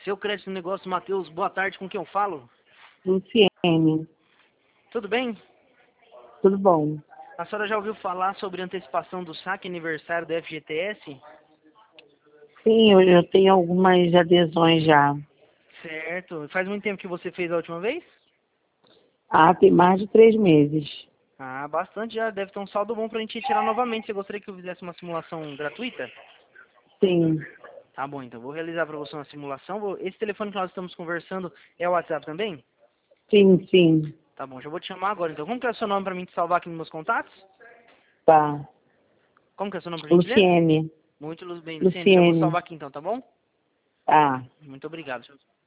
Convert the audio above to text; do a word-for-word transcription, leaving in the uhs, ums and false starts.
Seu crédito no negócio, Matheus, boa tarde, com quem eu falo? Luciene, Tudo bem? tudo bom? A senhora já ouviu falar sobre antecipação do saque aniversário do F G T S? Sim, eu, eu tenho algumas adesões já. Certo. Faz muito tempo que você fez a última vez? Ah, tem mais de três meses. Ah, bastante já. Deve ter um saldo bom pra gente tirar novamente. Você gostaria que eu fizesse uma simulação gratuita? Sim, Tá bom, então. Vou realizar para você uma simulação. Vou- Esse telefone que nós estamos conversando é o WhatsApp também? sim, sim. Tá bom, já vou te chamar agora. Então, como que é o seu nome para mim te salvar aqui nos meus contatos? Tá. Como que é o seu nome, por gentileza? Luciene, Muito lu- bem, Luciene. Já vou Luciene. salvar aqui então, tá bom? Tá. Muito obrigado.